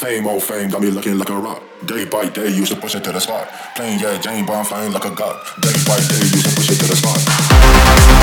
Same old fame, got me looking like a rock. Day by day, used to push it to the spot. Playing yeah, Jane, but I'm flying like a god. Day by day, used to push it to the spot.